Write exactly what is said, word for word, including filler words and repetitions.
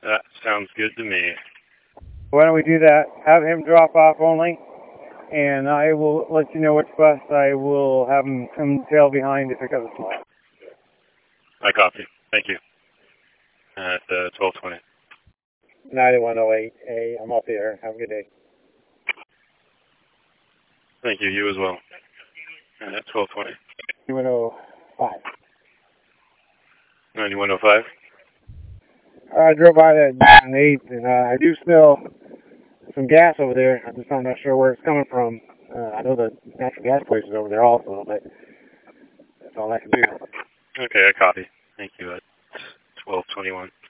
That sounds good to me. Why don't we do that? Have him drop off only, and I will let you know which bus I will have him come tail behind to pick up the slot. I copy. Thank you. At uh, twelve twenty. ninety-one oh eight A, I'm off the air. Have a good day. Thank you. You as well. At twelve twenty. ninety-one oh five. ninety-one oh five. I drove by that on eighth, and uh, I do smell some gas over there. I'm just I'm not sure where it's coming from. Uh, I know the natural gas place is over there also, but that's all I can do. Okay, I copy. Thank you. At twelve twenty-one.